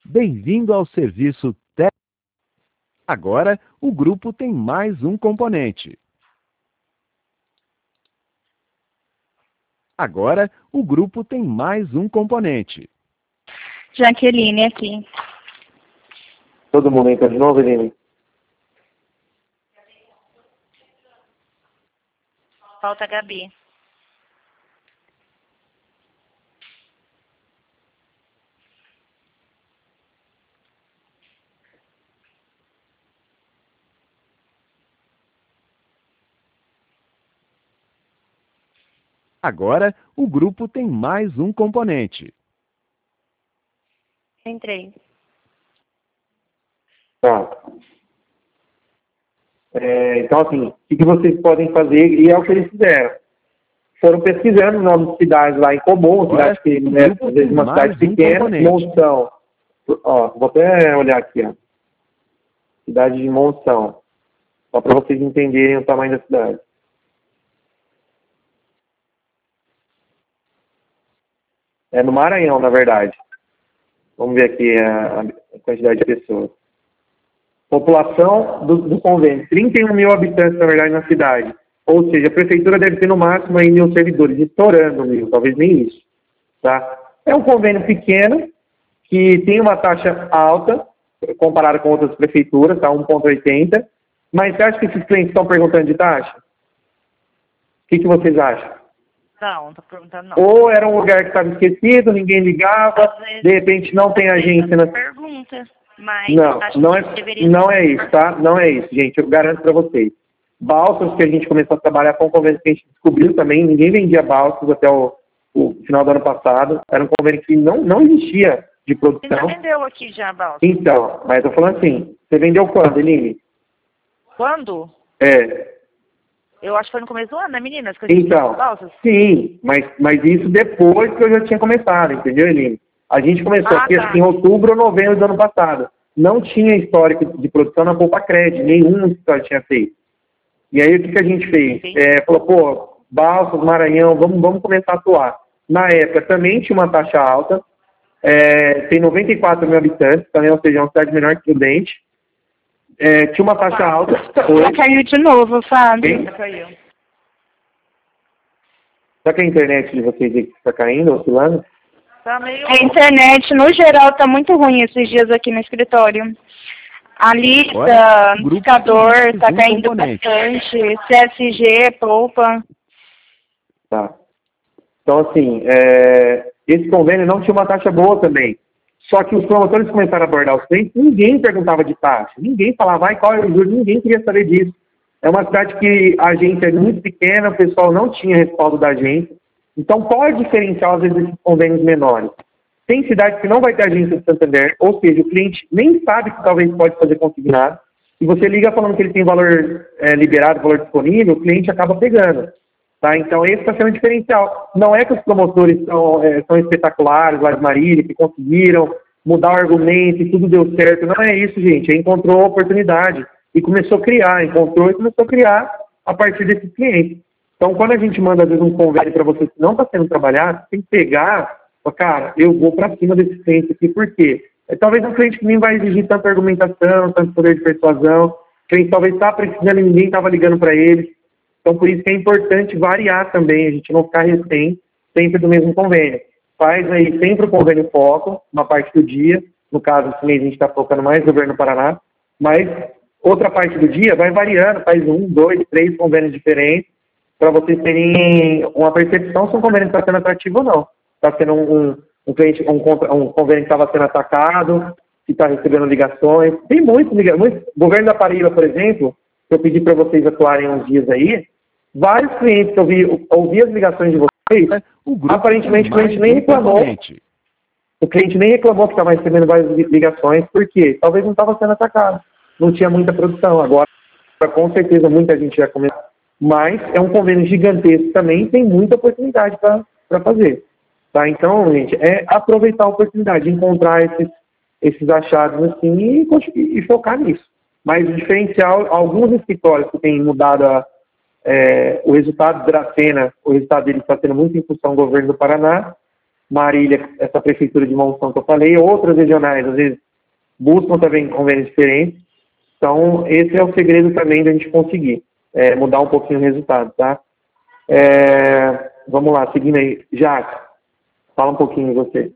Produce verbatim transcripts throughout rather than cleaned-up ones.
Bem-vindo ao serviço técnico. Agora, o grupo tem mais um componente. Agora, o grupo tem mais um componente. Jaqueline aqui. Todo mundo entra de novo, Eline? Falta a Gabi. Agora, o grupo tem mais um componente. Entrei. Tá. É, então, assim, o que, que vocês podem fazer, e é o que eles fizeram. Foram pesquisando nomes de cidades lá em comum, Agora, cidade que, o né, grupo às vezes tem uma mais cidade um pequena, componente. Monção. Ó, vou até olhar aqui, ó. Cidade de Monção. Só para vocês entenderem o tamanho da cidade. É no Maranhão, na verdade. Vamos ver aqui a, a quantidade de pessoas. População do, do convênio, trinta e um mil habitantes, na verdade, na cidade. Ou seja, a prefeitura deve ter no máximo aí mil servidores, estourando mil, talvez nem isso. Tá? É um convênio pequeno, que tem uma taxa alta, comparado com outras prefeituras, tá? um vírgula oitenta. Mas você acha que esses clientes estão perguntando de taxa? O que, que vocês acham? Não, não tô perguntando não. Ou era um lugar que estava esquecido, ninguém ligava, vezes, de repente não tem agência na... Pergunta, mas Não, acho não que é, deveria não é isso, tá? Não é isso, gente, eu garanto para vocês. Balsas que a gente começou a trabalhar com um convênio que a gente descobriu também, ninguém vendia balsas até o, o final do ano passado, era um convênio que não, não existia de Você produção. já vendeu aqui já, Balsa? Então, mas eu tô falando assim, você vendeu quando, Eline? Quando? É, Eu acho que foi no começo do ano, né, meninas? Que a gente então, fez balsas? sim, mas, mas isso depois que eu já tinha começado, entendeu, Eline? A gente começou Ah, aqui tá. acho que em outubro ou novembro do ano passado. Não tinha histórico de produção na Poupa Cred, nenhum escritório tinha feito. E aí o que, que a gente fez? É, falou, pô, Balsas, Maranhão, vamos, vamos começar a atuar. Na época também tinha uma taxa alta, é, tem noventa e quatro mil habitantes, também, ou seja, é uma cidade menor que Prudente. É, tinha uma taxa alta. Já caiu de novo, Fábio. Já caiu. Será que a internet de vocês está caindo, oscilando? Tá meio... É. A internet, no geral, tá muito ruim esses dias aqui no escritório. A lista, Agora, o grupo indicador, tem mais tá um caindo componente. bastante. C S G, Poupa. Tá. Então, assim, é, esse convênio não tinha uma taxa boa também. Só que os promotores começaram a abordar os clientes, ninguém perguntava de taxa, ninguém falava, vai, qual é o juro, ninguém queria saber disso. É uma cidade que a agência é muito pequena, o pessoal não tinha respaldo da agência. Então, qual é o diferencial, às vezes, desses convênios menores? Tem cidades que não vai ter agência de Santander, ou seja, o cliente nem sabe que talvez pode fazer consignado, e você liga falando que ele tem valor é, liberado, valor disponível, o cliente acaba pegando. Tá? Então, esse está sendo um diferencial. Não é que os promotores são, é, são espetaculares, lá de Marília, que conseguiram mudar o argumento e tudo deu certo. Não é isso, gente. Ele encontrou oportunidade e começou a criar, encontrou e começou a criar a partir desses clientes. Então, quando a gente manda, às vezes, um convênio para você que não está sendo trabalhado, você tem que pegar, cara, eu vou para cima desse cliente aqui, por quê? É, talvez um cliente que nem vai exigir tanta argumentação, tanto poder de persuasão, o cliente talvez está precisando e ninguém estava ligando para ele. Então, por isso que é importante variar também, a gente não ficar refém sempre do mesmo convênio. Faz aí sempre o convênio foco, uma parte do dia, no caso, esse mês a gente está focando mais no governo do Paraná, mas outra parte do dia vai variando, faz um, dois, três convênios diferentes, para vocês terem uma percepção se um convênio está sendo atrativo ou não. Está sendo um, um, um, cliente, um, um convênio que estava sendo atacado, que está recebendo ligações. Tem muitos ligações. O governo da Paraíba, por exemplo, que eu pedi para vocês atuarem uns dias aí, vários clientes que eu vi, ouvi as ligações de vocês, O grupo aparentemente tem o cliente mais nem um reclamou. componente. O cliente nem reclamou que estava recebendo várias ligações, porque talvez não estava sendo atacado. Não tinha muita produção. Agora, com certeza, muita gente já começou. Mas é um convênio gigantesco também, tem muita oportunidade para fazer. Tá? Então, gente, é aproveitar a oportunidade, encontrar esses, esses achados assim e, e focar nisso. Mas o diferencial, alguns escritórios que têm mudado a, é, o resultado da Dracena, o resultado dele está sendo muito em função do governo do Paraná, Marília, essa prefeitura de Monção que eu falei, outras regionais, às vezes, buscam também convênios diferentes. Então, esse é o segredo também da gente conseguir é, mudar um pouquinho o resultado, tá? É, vamos lá, seguindo aí. Jaque, fala um pouquinho de você.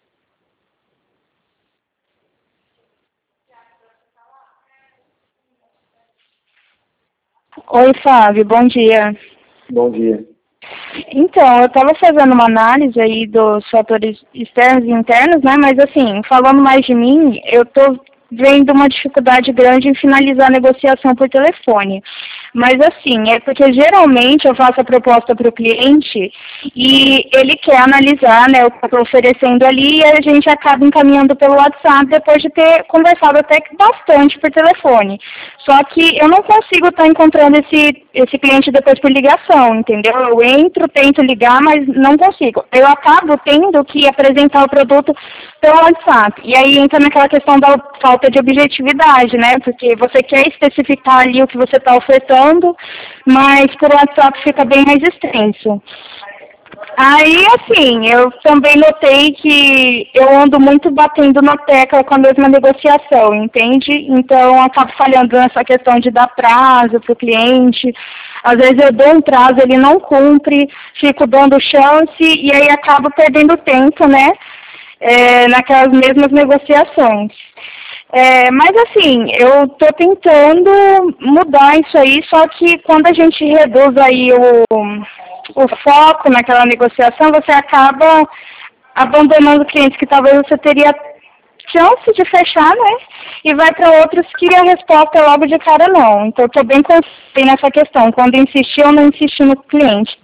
Oi, Fábio, bom dia. Bom dia. Então, eu estava fazendo uma análise aí dos fatores externos e internos, né? Mas assim, falando mais de mim, eu estou vendo uma dificuldade grande em finalizar a negociação por telefone. Mas assim, é porque geralmente eu faço a proposta para o cliente e ele quer analisar, né, o que eu estou oferecendo ali, e a gente acaba encaminhando pelo WhatsApp depois de ter conversado até que bastante por telefone. Só que eu não consigo estar encontrando esse, esse cliente depois por ligação, entendeu? Eu entro, tento ligar, mas não consigo. Eu acabo tendo que apresentar o produto pelo WhatsApp. E aí entra naquela questão da falta de objetividade, né? Porque você quer especificar ali o que você está ofertando, mas por WhatsApp fica bem mais extenso. Aí, assim, eu também notei que eu ando muito batendo na tecla com a mesma negociação, entende? Então, acabo falhando nessa questão de dar prazo para o cliente. Às vezes eu dou um prazo, ele não cumpre, fico dando chance e aí acabo perdendo tempo, né? É, naquelas mesmas negociações. É, mas assim, eu estou tentando mudar isso aí, só que quando a gente reduz aí o, o foco naquela negociação, você acaba abandonando clientes que talvez você teria chance de fechar, né? E vai para outros que a resposta é logo de cara não. Então eu estou bem consciente nessa questão, quando insistir ou não insistir no cliente.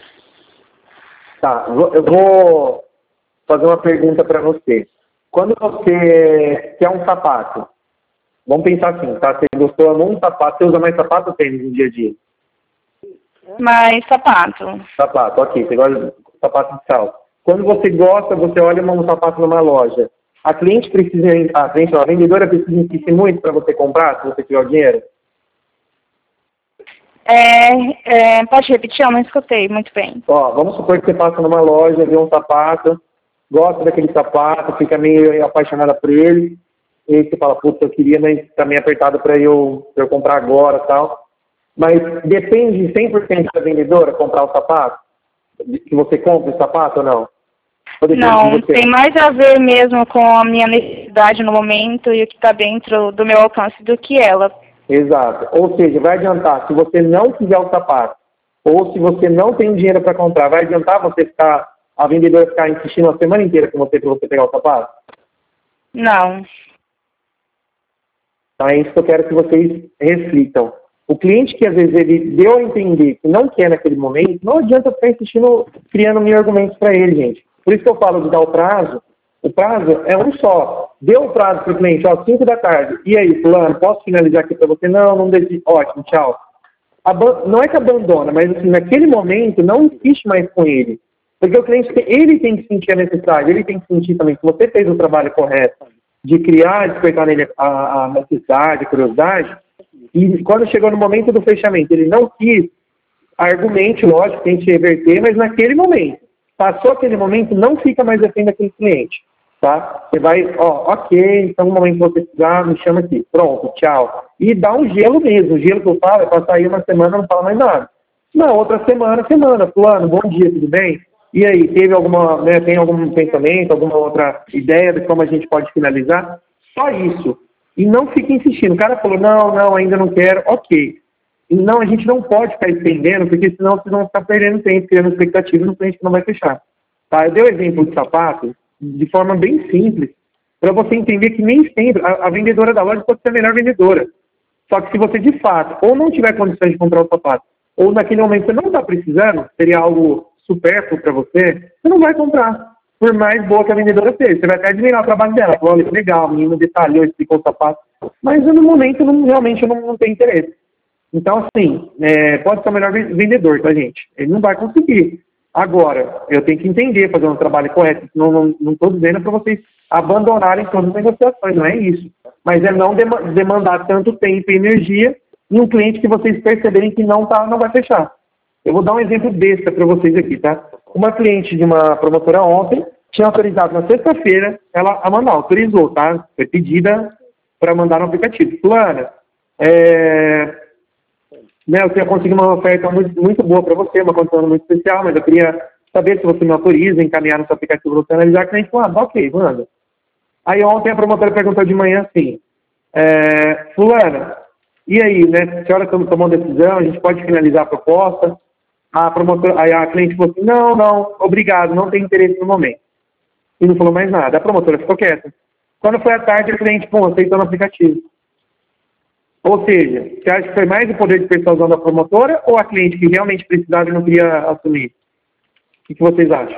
Tá, eu vou fazer uma pergunta para você. Quando você quer um sapato, vamos pensar assim, tá? Você gostou de um sapato, você usa mais sapato ou tênis no dia a dia? Mais sapato. Sapato, ok. Você gosta de sapato de salto. Quando você gosta, você olha um sapato numa loja. A cliente precisa, a cliente, a vendedora precisa insistir muito para você comprar, se você tiver o dinheiro? É, é, pode repetir? Eu não escutei muito bem. Ó, vamos supor que você passa numa loja, vê um sapato, gosta daquele sapato, fica meio apaixonada por ele, e aí você fala, putz, eu queria, mas tá meio apertado para eu, eu comprar agora e tal. Mas depende cem por cento da vendedora comprar o sapato? Que você compre o sapato ou não? Ou não, tem mais a ver mesmo com a minha necessidade no momento e o que está dentro do meu alcance do que ela. Exato. Ou seja, vai adiantar, se você não quiser o sapato, ou se você não tem dinheiro para comprar, vai adiantar você ficar, a vendedora ficar insistindo a semana inteira com você para você pegar o sapato? Não. Então é isso que eu quero que vocês reflitam. O cliente que às vezes ele deu a entender que não quer naquele momento, não adianta ficar insistindo, criando mil argumentos para ele, gente. Por isso que eu falo de dar o prazo. O prazo é um só. Deu o prazo para o cliente, ó, cinco da tarde. E aí, fulano, posso finalizar aqui para você? Não, não decide. Ótimo, tchau. Aban- não é que abandona, mas assim, naquele momento não insiste mais com ele. Porque o cliente, ele tem que sentir a necessidade, ele tem que sentir também que você fez o trabalho correto de criar, despertar nele a, a necessidade, a curiosidade. E quando chegou no momento do fechamento, ele não quis, argumente, lógico, tente reverter, mas naquele momento. Passou aquele momento, não fica mais refém daquele cliente, tá? Você vai, ó, ok, então no momento que você precisar, me chama aqui. Pronto, tchau. E dá um gelo mesmo. O gelo que eu falo é passar aí uma semana, não fala mais nada. Na outra semana, semana, fulano, bom dia, tudo bem? E aí, teve alguma, né, tem algum pensamento, alguma outra ideia de como a gente pode finalizar? Só isso. E não fique insistindo. O cara falou, não, não, ainda não quero, ok. Não, a gente não pode ficar estendendo, porque senão vocês vão ficar perdendo tempo, criando expectativa no cliente que não vai fechar. Tá? Eu dei o exemplo de sapato de forma bem simples, para você entender que nem sempre a, a vendedora da loja pode ser a melhor vendedora. Só que se você, de fato, ou não tiver condições de comprar o sapato, ou naquele momento você não está precisando, seria algo supérfluo para você, você não vai comprar. Por mais boa que a vendedora seja. Você vai até admirar o trabalho dela. Falar, olha, legal, o menino detalhou, explicou o sapato. Mas no momento, não, realmente, eu não, não tenho interesse. Então, assim, é, pode ser o melhor vendedor, tá, gente? Ele não vai conseguir. Agora, eu tenho que entender, fazer um trabalho correto. Não estou não, não dizendo para vocês abandonarem todas as negociações, não é isso. Mas é não demandar tanto tempo e energia em um cliente que vocês perceberem que não, tá, não vai fechar. Eu vou dar um exemplo besta para vocês aqui, tá? Uma cliente de uma promotora ontem tinha autorizado na sexta-feira, ela a mandar, autorizou, tá? Foi pedida para mandar no aplicativo. Fulana, é, né, eu tinha conseguido uma oferta muito, muito boa para você, uma condição muito especial, mas eu queria saber se você me autoriza a encaminhar no seu aplicativo para você analisar, que a gente falou, ah, ok, manda. Aí ontem a promotora perguntou de manhã assim, é, Fulana, e aí, né, a senhora tomou decisão, a gente pode finalizar a proposta? A promotora, aí a cliente falou assim, não, não, obrigado, não tem interesse no momento. E não falou mais nada. A promotora ficou quieta. Quando foi à tarde, a cliente, pô, aceitou no aplicativo. Ou seja, você acha que foi mais o poder de persuasão da promotora ou a cliente que realmente precisava e não queria assumir? O que, que vocês acham?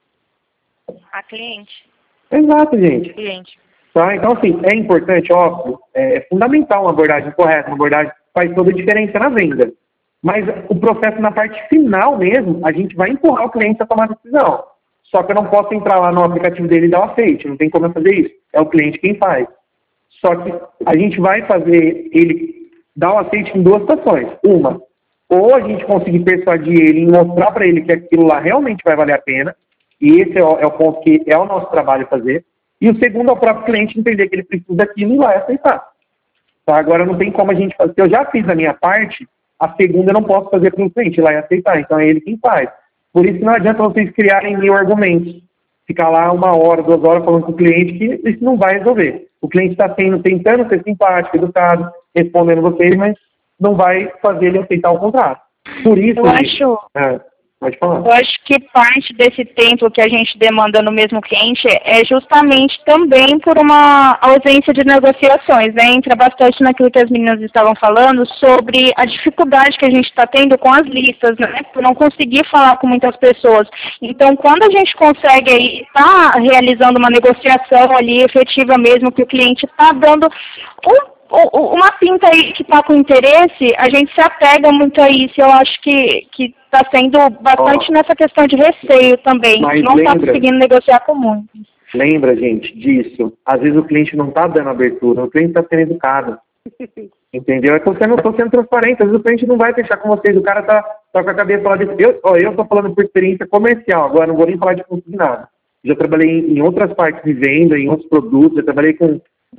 A cliente. Exato, gente. Cliente. Tá? Então, assim, é importante, óbvio, é, é fundamental uma abordagem correta, uma abordagem que faz toda a diferença na venda. Mas o processo na parte final mesmo, a gente vai empurrar o cliente a tomar a decisão. Só que eu não posso entrar lá no aplicativo dele e dar o aceite, não tem como eu fazer isso. É o cliente quem faz. Só que a gente vai fazer ele dar o aceite em duas situações. Uma, ou a gente conseguir persuadir ele e mostrar para ele que aquilo lá realmente vai valer a pena, e esse é o, é o ponto que é o nosso trabalho fazer. E o segundo é o próprio cliente entender que ele precisa daquilo e vai aceitar. Tá? Agora não tem como a gente fazer. Se eu já fiz a minha parte, a segunda eu não posso fazer para o cliente ir lá e aceitar. Então é ele quem faz. Por isso não adianta vocês criarem mil argumentos. Ficar lá uma hora, duas horas falando com o cliente que isso não vai resolver. O cliente está tentando ser simpático, educado, respondendo vocês, mas não vai fazer ele aceitar o contrato. Por isso... Eu acho... É, pode falar. Eu acho que parte desse tempo que a gente demanda no mesmo cliente é justamente também por uma ausência de negociações, né? Entra bastante naquilo que as meninas estavam falando sobre a dificuldade que a gente está tendo com as listas, né? Por não conseguir falar com muitas pessoas. Então, quando a gente consegue estar tá realizando uma negociação ali efetiva mesmo, que o cliente está dando um uma pinta aí que está com interesse, a gente se apega muito a isso. Eu acho que que está sendo bastante oh, nessa questão de receio também. Não está conseguindo negociar com muitos. Lembra, gente, disso. Às vezes o cliente não está dando abertura, o cliente está sendo educado. Entendeu? Eu estou sendo, sendo transparente. Às vezes o cliente não vai fechar com vocês. O cara está tá com a cabeça lá desse. Eu estou falando por experiência comercial, agora não vou nem falar de consignado. Já trabalhei em, em outras partes de venda, em outros produtos, já trabalhei com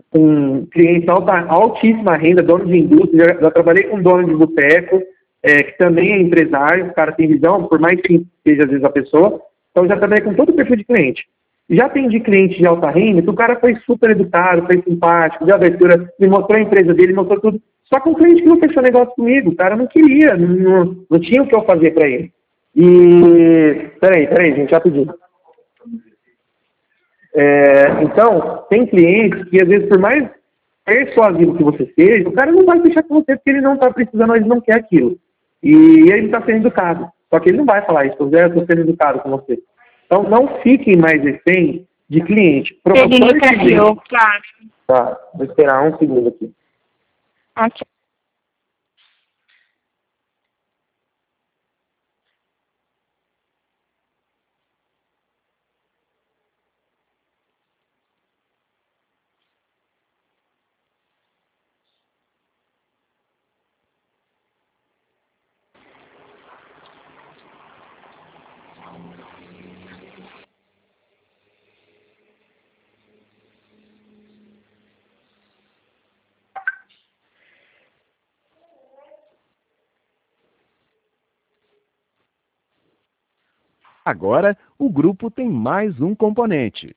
com clientes alta, altíssima renda, dono de indústria, já, já trabalhei com dono de boteco, é, que também é empresário, o cara tem visão, por mais que seja às vezes a pessoa, então já trabalhei com todo o perfil de cliente. Já atendi cliente de alta renda, que o cara foi super educado, foi simpático, deu abertura, me mostrou a empresa dele, mostrou tudo, só que um cliente que não fechou negócio comigo, o cara não queria, não, não tinha o que eu fazer para ele. E, peraí, peraí, gente, rapidinho. É, então, tem clientes que, às vezes, por mais persuasivo que você seja, o cara não vai fechar com você porque ele não está precisando, ele não quer aquilo. E ele está sendo educado. Só que ele não vai falar isso, eu estou sendo educado com você. Então, não fiquem mais refém de cliente. Ele me caiu, claro. Tá, vou esperar um segundo aqui. Ok. Agora, o grupo tem mais um componente.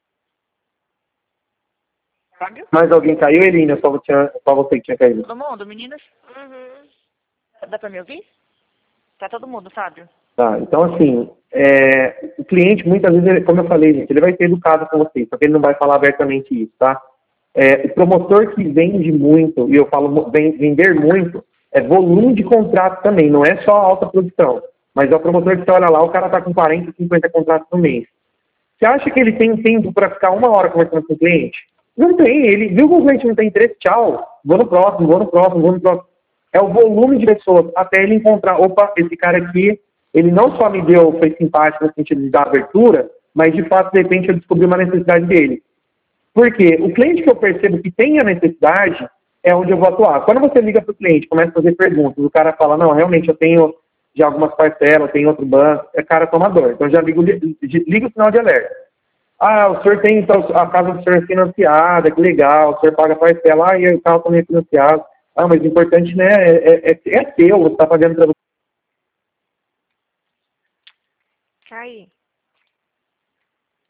Mais alguém caiu, Elina? Só, tinha, só você que tinha caído. Todo mundo, meninas? Uhum. Dá pra me ouvir? Tá todo mundo, Fábio? Tá, então assim, é, o cliente muitas vezes, ele, como eu falei, gente, ele vai ser educado com você, só que ele não vai falar abertamente isso, tá? É, o promotor que vende muito, e eu falo vender muito, é volume de contrato também, não é só alta produção. Mas é o promotor que você olha lá, o cara está com quarenta, cinquenta contratos no mês. Você acha que ele tem tempo para ficar uma hora conversando com o cliente? Não tem. Ele viu que o cliente não tem interesse, tchau. Vou no próximo, vou no próximo, vou no próximo. É o volume de pessoas até ele encontrar, opa, esse cara aqui, ele não só me deu, foi simpático no sentido de dar abertura, mas de fato, de repente, eu descobri uma necessidade dele. Por quê? O cliente que eu percebo que tem a necessidade é onde eu vou atuar. Quando você liga para o cliente, começa a fazer perguntas, o cara fala, não, realmente eu tenho de algumas parcelas, tem outro banco, é cara tomador. Então já ligo, ligo o sinal de alerta. Ah, o senhor tem então, a casa do senhor é financiada, que legal, o senhor paga parcela, ah, e o carro também é financiado. Ah, mas o importante, né, é, é, é teu, você está pagando para você. Cai.